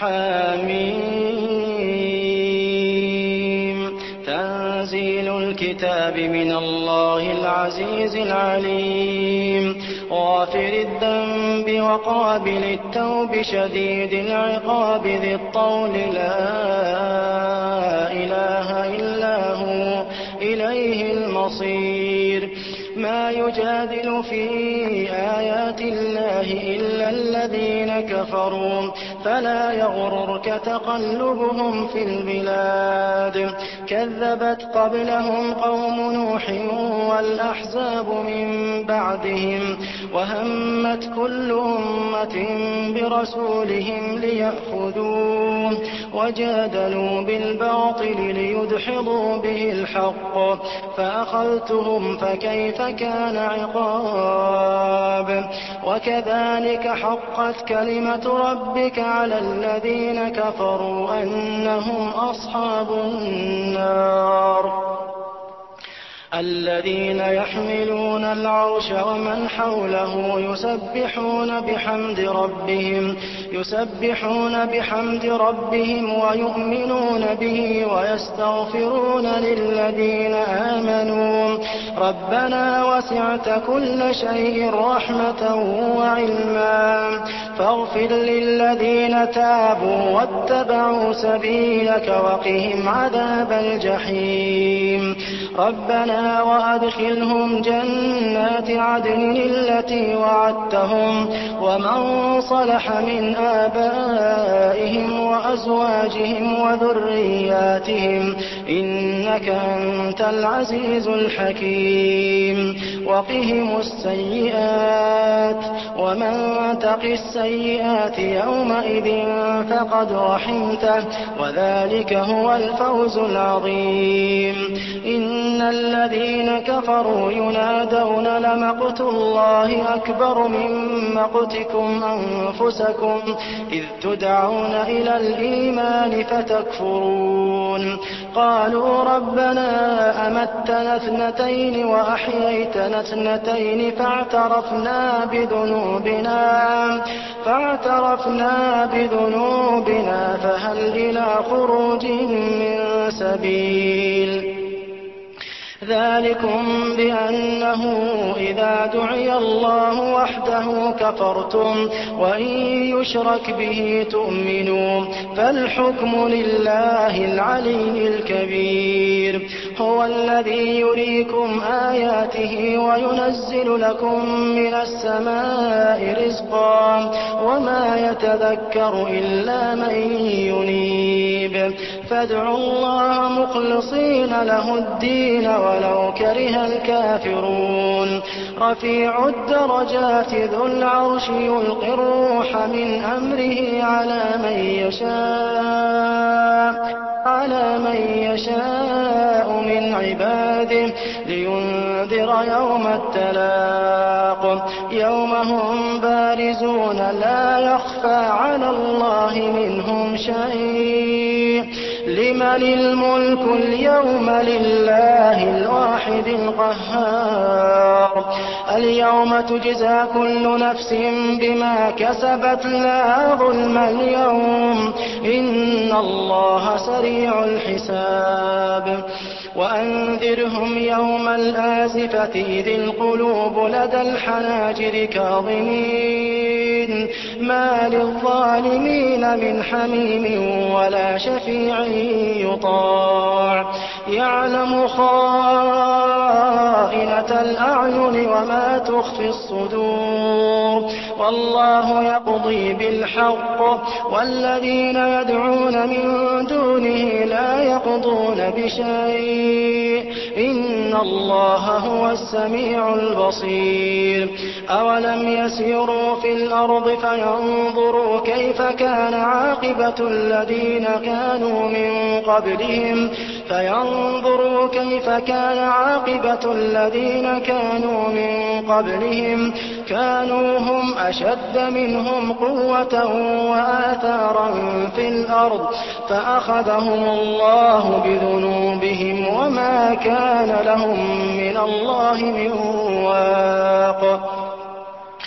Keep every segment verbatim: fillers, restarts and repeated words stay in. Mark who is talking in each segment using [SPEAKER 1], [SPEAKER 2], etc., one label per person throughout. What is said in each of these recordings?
[SPEAKER 1] حم تنزيل الكتاب من الله العزيز العليم غافر الذنب وقابل التوب شديد العقاب ذي الطول لا إله إلا هو إليه المصير ما يجادل في آيات الله إلا الذين كفروا فلا يغررك تقلبهم في البلاد كذبت قبلهم قوم نوح والأحزاب من بعدهم وهمت كل أمة برسولهم ليأخذوه وجادلوا بالباطل ليدحضوا به الحق فأخذتهم فكيف كان عقاب وكذلك حقت كلمة ربك على الذين كفروا أنهم أصحاب النار الذين يحملون العرش ومن حوله يسبحون بحمد ربهم يسبحون بحمد ربهم ويؤمنون به ويستغفرون للذين آمنوا ربنا وسعت كل شيء رحمة وعلما فاغفر للذين تابوا واتبعوا سبيلك وقهم عذاب الجحيم ربنا وأدخلهم جنات عدن التي وعدتهم ومن صلح من آبائهم وأزواجهم وذرياتهم إنك أنت العزيز الحكيم وقهم السيئات ومن تق السيئات يومئذ فقد رحمته وذلك هو الفوز العظيم إن الذين كفروا ينادون لمقت الله أكبر من مقتكم أنفسكم إذ تدعون إلى الإيمان فتكفرون قالوا ربنا أمتنا اثنتين وأحييتنا اثنتين فاعترفنا بذنوبنا فاعترفنا بذنوبنا فهل إلى خروج من سبيل ذلكم بأنه إذا دعي الله وحده كفرتم وإن يشرك به تؤمنوا فالحكم لله العلي الكبير هو الذي يريكم آياته وينزل لكم من السماء رزقا وما يتذكر إلا من ينيب فادعوا الله مخلصين له الدين ولو كره الكافرون رفيع الدرجات ذو العرش يلقي الروح من أمره على من يشاء على من يشاء من عباده لينذر يوم التلاق يوم هم بارزون لا يخفى على الله منهم شيء لمن الملك اليوم لله الواحد القهار اليوم تجزى كل نفس بما كسبت لا ظلم اليوم إن الله سريع الحساب وأنذرهم يوم الآزفة إذ القلوب لدى الحناجر كاظمين ما للظالمين من حميم ولا شفيع يطاع يعلم خائنة الأعين وما تخفي الصدور والله يقضي بالحق والذين يدعون من دونه لا يقضون بشيء إن الله هو السميع البصير أولم يسيروا في الأرض فينظروا كيف كان عاقبة الذين كانوا من قبلهم فينظروا كيف كان عاقبة الذين كانوا من قبلهم كانوا هم أشد منهم قوة وآثارا في الأرض فأخذهم الله بذنوبهم وما كان لهم من الله من واق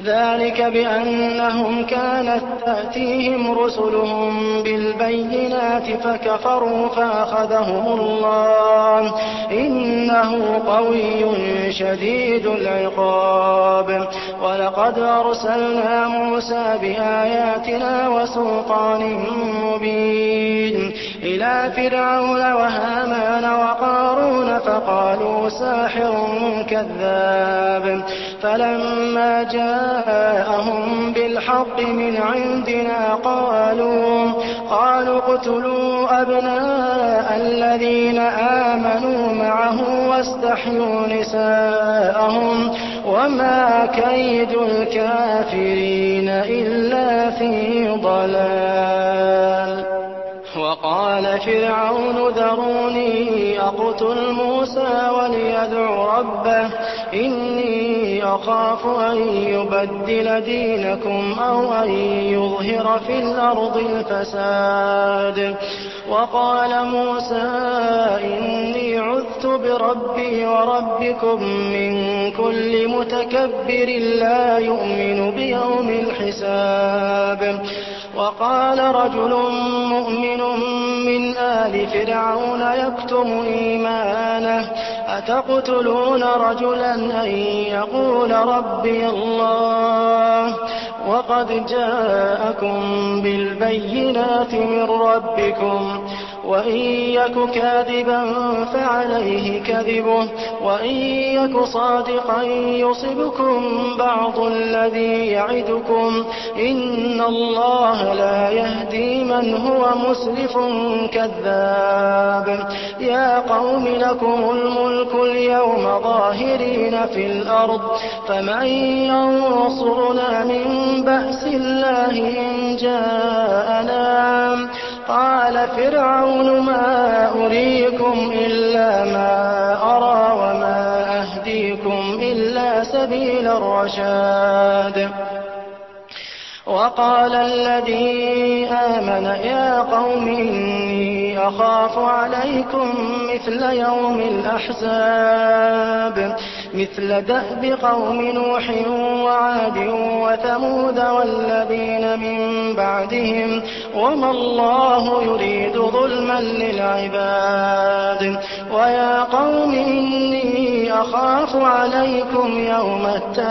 [SPEAKER 1] ذلك بأنهم كانت تأتيهم رسلهم بالبينات فكفروا فأخذهم الله إنه قوي شديد العقاب ولقد أرسلنا موسى بآياتنا وسلطان مبين إلى فرعون وهامان وقارون فقالوا ساحر كذاب فلما جاءهم بالحق من عندنا قالوا قالوا اقتلوا أبناء الذين آمنوا معه واستحيوا نساءهم وما كيد الكافرين إلا في ضلال وقال فرعون ذروني أقتل موسى وليدع ربه إني أخاف أن يبدل دينكم أو أن يظهر في الأرض الفساد وقال موسى إني عذت بربي وربكم من كل متكبر لا يؤمن بيوم الحساب وقال رجل مؤمن من آل فرعون يكتم إيمانه أتقتلون رجلا أن يقول ربي الله وقد جاءكم بالبينات من ربكم وإن يك كاذبا فعليه كذبه وإن يك صادقا يصبكم بعض الذي يعدكم إن الله لا يهدي من هو مسرف كذاب يا قوم لكم الملك اليوم ظاهرين في الأرض فمن ينصرنا من بأس الله إن جاءنا قال فرعون ما أريكم إلا ما أرى وما أهديكم إلا سبيل الرشاد وقال الذي آمن يا قوم إني أخاف عليكم مثل يوم الأحزاب مثل دأب قوم نوح وعاد وثمود والذين من بعدهم وما الله يريد ظلما للعباد ويا قوم إني أخاف عليكم يوم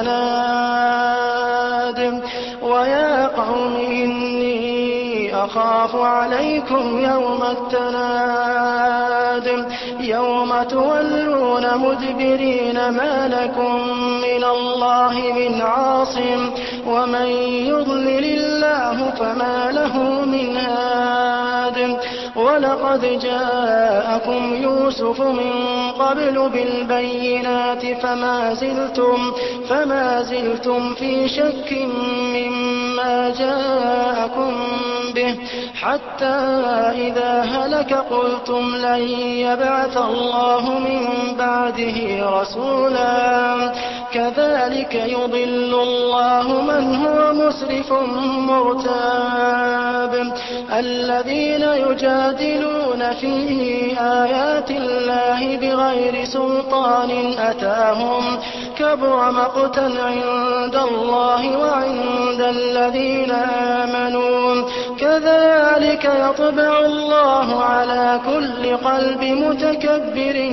[SPEAKER 1] التناد ويا قوم إني أخاف عليكم يوم التناد يوم تولون مدبرين ما لكم من الله من عاصم ومن يضلل الله فما له من هاد ولقد جاءكم يوسف من قبل بالبينات فما زلتم, فما زلتم في شك مما جاءكم به حتى إذا هلك قلتم لن يبعث الله من بعده رسولا كذلك يضل الله من هو مسرف مرتاب الذين يجادلون في آيات الله بغير سلطان أتاهم كبر مقتا عند الله وعند الذين آمنوا كذلك يطبع الله على كل قلب متكبر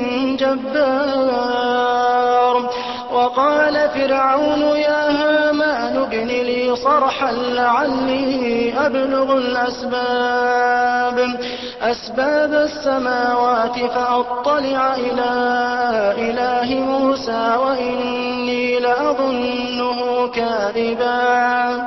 [SPEAKER 1] جبار وقال فرعون يا هامان ابن لي صرحا لعلي أبلغ الأسباب أسباب السماوات فأطلع إلى إله موسى وإني لأظنه كاذبا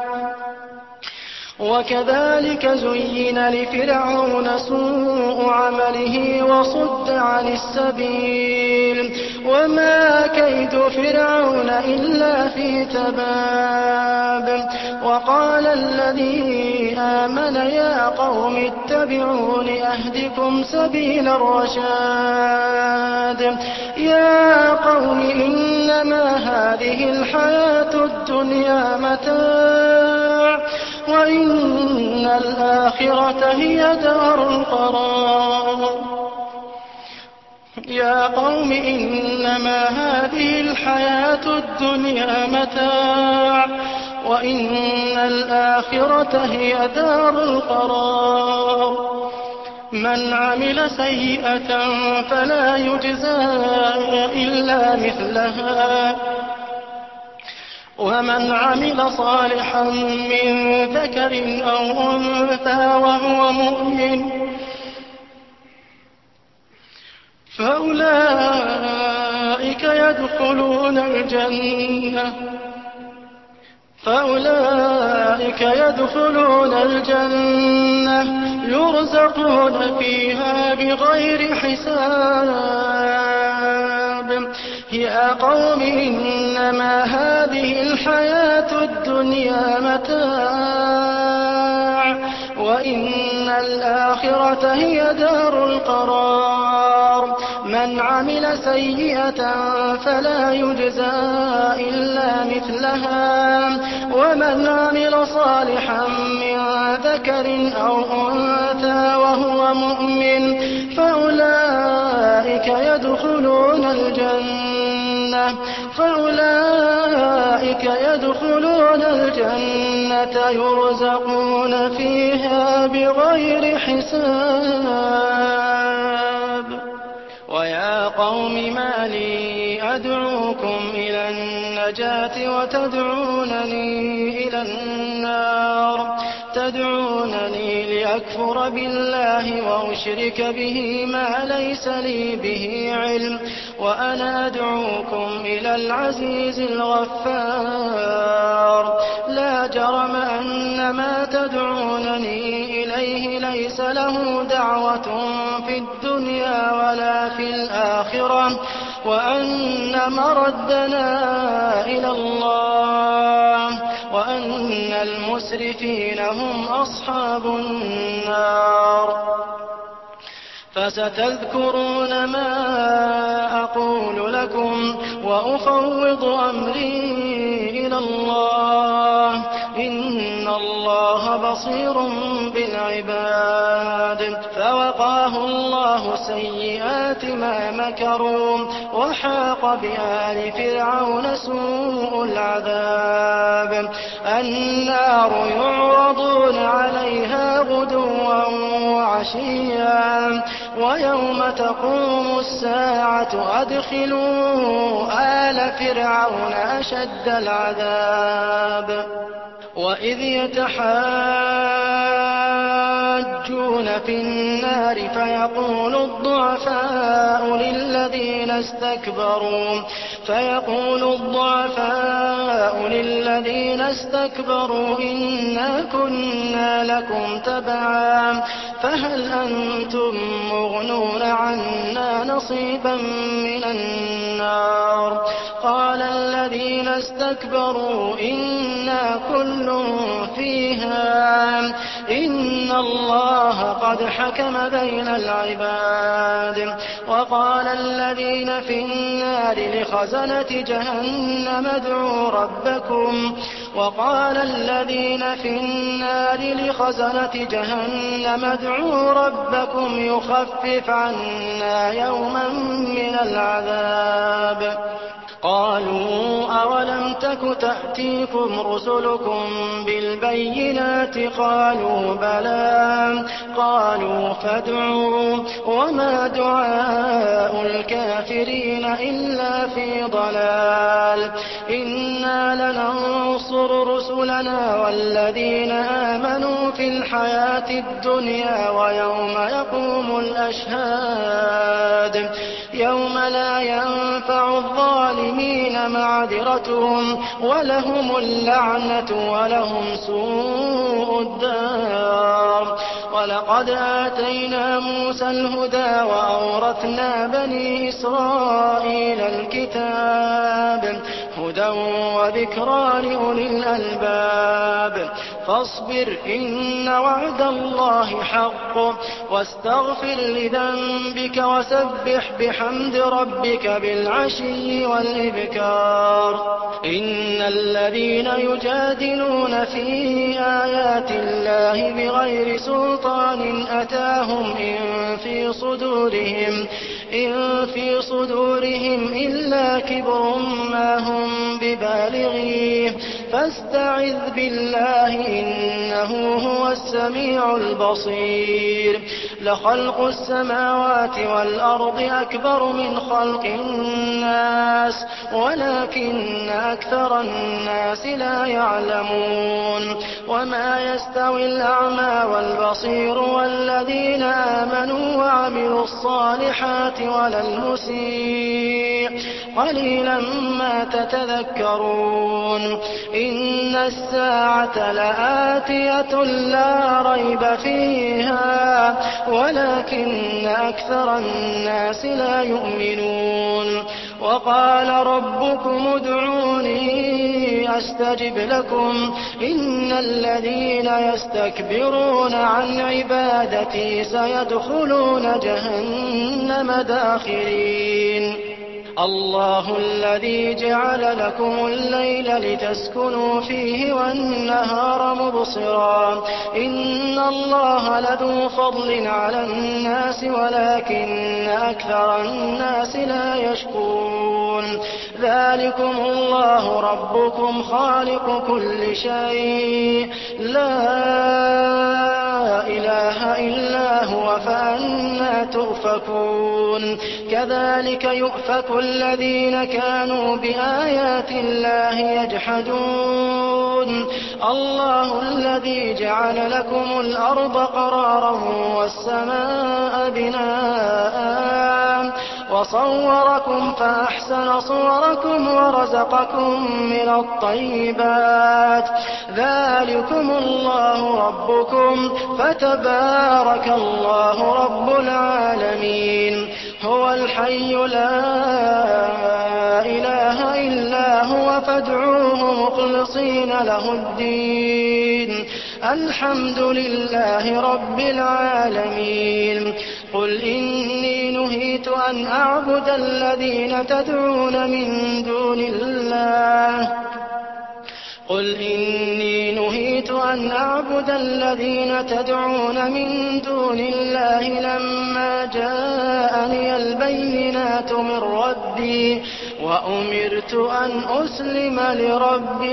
[SPEAKER 1] وكذلك زين لفرعون سوء عمله وصد عن السبيل وما كيد فرعون إلا في تباب وقال الذي آمن يا قوم اتبعون أهدكم سبيل الرشاد يا قوم إنما هذه الحياة الدنيا متاع وإن الآخرة هي دار القرار يا قوم إنما هذه الحياة الدنيا متاع وإن الآخرة هي دار القرار من عمل سيئة فلا يجزى إلا مثلها ومن عمل صالحا من ذكر أو أنثى وهو مؤمن فأولئك يدخلون الجنة فأولئك يدخلون الجنة يرزقون فيها بغير حساب يا قوم إنما هذه الحياة الدنيا متاع وإن الآخرة هي دار القرار من عمل سيئة فلا يجزى إلا مثلها ومن عمل صالحا من ذكر أو أنثى وهو مؤمن فأولئك يدخلون الجنة فأولئك يدخلون الجنة يرزقون فيها بغير حساب ويا قوم ما لي أدعوكم إلى النجاة وتدعونني إلى النار تدعونني لأكفر بالله وأشرك به ما ليس لي به علم وأنا أدعوكم إلى العزيز الغفار لا جرم أن ما تدعونني إليه ليس له دعوة في الدنيا ولا في الآخرة وأن مردنا إلى الله وأن المسرفين هم أصحاب النار فستذكرون ما أقول لكم وأفوض أمري إلى الله إن الله بصير بالعباد فوقاه الله سيئات ما مكروا وحاق بآل فرعون سوء العذاب النار يعرضون عليها غدوا وعشيا ويوم تقوم الساعة أدخلوا آل فرعون أشد العذاب وإذ يتحاجون في النار فيقول الضعفاء للذين استكبروا فيقول الضعفاء للذين استكبروا إنا كنا لكم تبعا فهل أنتم مغنون عنا نصيبا من النار قال الذين استكبروا إنا كل فيها إن الله قد حكم بين العباد وقال الذين في النار لخزنة جهنم ادعوا ربكم وقال الذين في النار لخزنة جهنم ادعوا ربكم يخفف عنا يوما من العذاب قالوا أولم تك تأتيكم رسلكم بالبينات قالوا بلى قالوا فادعوا وما دعاء الكافرين إلا في ضلال إنا لننصر رسلنا والذين آمنوا في الحياة الدنيا ويوم يقوم الأشهاد يوم لا ينفع الظالمين معذرتهم ولهم اللعنة ولهم سوء الدار ولقد آتينا موسى الهدى وأورثنا بني إسرائيل الكتاب هدى وذكرى لأولي الألباب فاصبر إن وعد الله حق واستغفر لذنبك وسبح بحمد ربك بالعشي والإبكار إن الذين يجادلون في آيات الله بغير سلطان أتاهم إن في صدورهم إن في صدورهم إلا كبر ما هم ببالغيه فاستعذ بالله إنه هو السميع البصير لخلق السماوات والأرض أكبر من خلق الناس ولكن أكثر الناس لا يعلمون وما يستوي الأعمى والبصير والذين آمنوا وعملوا الصالحات ولا المسيء قليلا ما تتذكرون إن الساعة لآتية لا ريب فيها ولكن أكثر الناس لا يؤمنون وقال ربكم ادعوني أستجب لكم إن الذين يستكبرون عن عبادتي سيدخلون جهنم داخرين الله الذي جعل لكم الليل لتسكنوا فيه والنهار مبصرا إن الله لذو فضل على الناس ولكن أكثر الناس لا يشكرون ذلكم الله ربكم خالق كل شيء لا إله إلا هو فأنى تؤفكون كذلك يؤفك الذين كانوا بآيات الله يجحدون الله الذي جعل لكم الأرض قرارا والسماء بناء وصوركم فأحسن صوركم ورزقكم من الطيبات ذلكم الله ربكم فتبارك الله رب العالمين هو الحي لا إله إلا هو فادعوه مخلصين له الدين الحمد لله رب العالمين قل إني نهيت أن أعبد الذين تدعون من دون الله قل إني نهيت أن أعبد الذين تدعون من دون الله لما جاءني البينات من ربي وأمرت أن أسلم لرب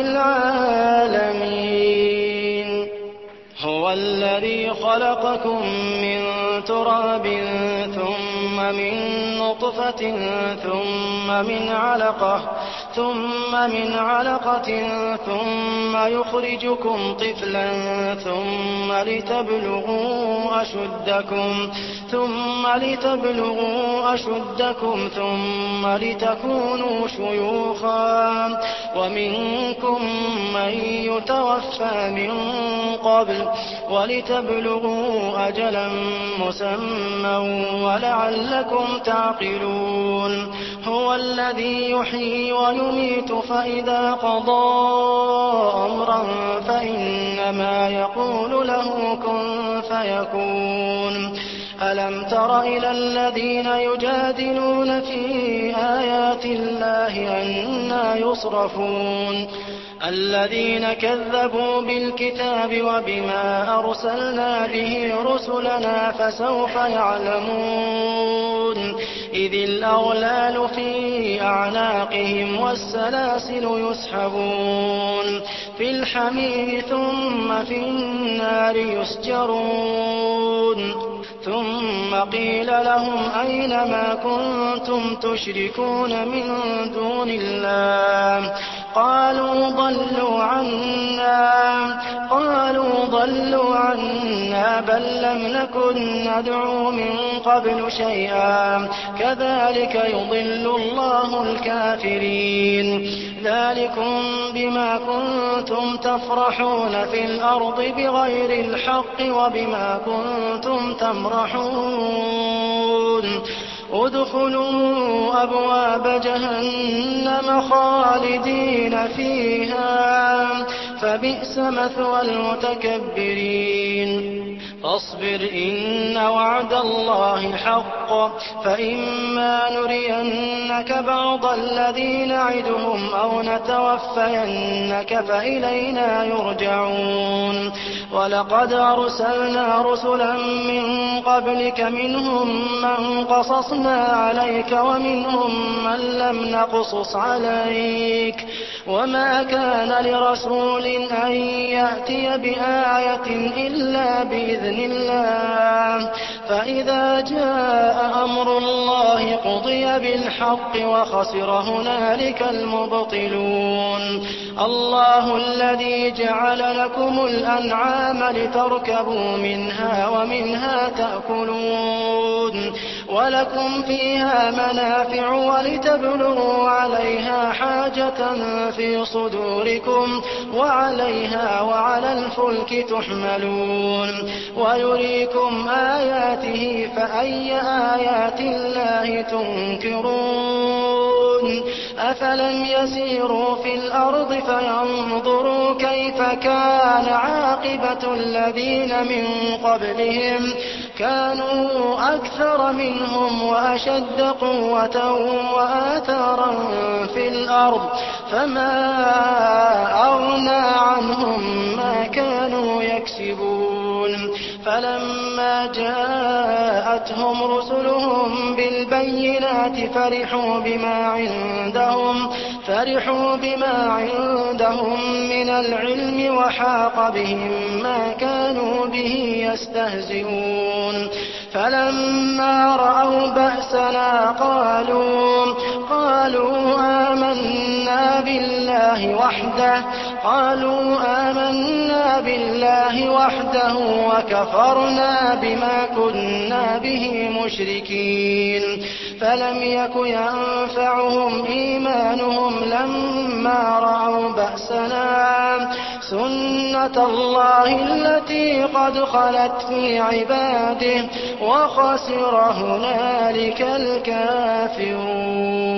[SPEAKER 1] العالمين هو الذي خلقكم من تراب ثم من نطفة ثم من علقة ثم من علقة ثم يخرجكم طفلا ثم لتبلغوا أشدكم ثم لتبلغوا أشدكم ثم لتكونوا شيوخا ومنكم من يتوفى من قبل ولتبلغوا أجلا مسمى ولعلكم تعقلون هو الذي يحيي ويميت فإذا قضى أمرا فإنما يقول له كن فيكون ألم تر إلى الذين يجادلون في آيات الله أنى يصرفون الذين كذبوا بالكتاب وبما أرسلنا به رسلنا فسوف يعلمون إذ الأغلال في أعناقهم والسلاسل يسحبون في الحميم ثم في النار يسجرون ثم قيل لهم أين ما كنتم تشركون من دون الله قالوا ضلوا عنا قالوا ضلوا عنا بل لم نكن ندعو من قبل شيئا كذلك يضل الله الكافرين ذلكم بما كنتم تفرحون في الأرض بغير الحق وبما كنتم تمرحون ادخلوا أبواب جهنم خالدين فيها فبئس مثوى المتكبرين فاصبر إن وعد الله حق بالحق فإما نرينك بعض الذي نعدهم أو نتوفينك فإلينا يرجعون ولقد أرسلنا رسلا من قبلك منهم من قصصنا عليك ومنهم من لم نقصص عليك وما كان لرسول أن يأتي بآية إلا بإذن الله فإذا جاء أمر الله قضي بالحق وخسر هنالك المبطلون الله الذي جعل لكم الأنعام لتركبوا منها ومنها تأكلون ولكم فيها منافع ولتبلغوا عليها حاجة في صدوركم وعليها وعلى الفلك تحملون ويريكم آياته فأي آيات الله تنكرون أفلم يسيروا في الأرض فينظروا كيف كان عاقبة الذين من قبلهم كانوا أكثر منهم وأشد قوة وآثارا في الأرض فما أغنى عنهم ما كانوا يكسبون فلما جاءتهم رسلهم بالبينات فرحوا بما عندهم فرحوا بما عندهم من العلم وحاق بهم ما كانوا به يستهزئون فلما رأوا بأسنا قالوا قالوا آمنا بالله وحده قالوا آمنا بالله وحده وكفرنا بما كنا به مشركين فلم يك ينفعهم إيمانهم لما رأوا بأسنا سنة الله التي قد خلت في عباده وخسر هنالك الكافرون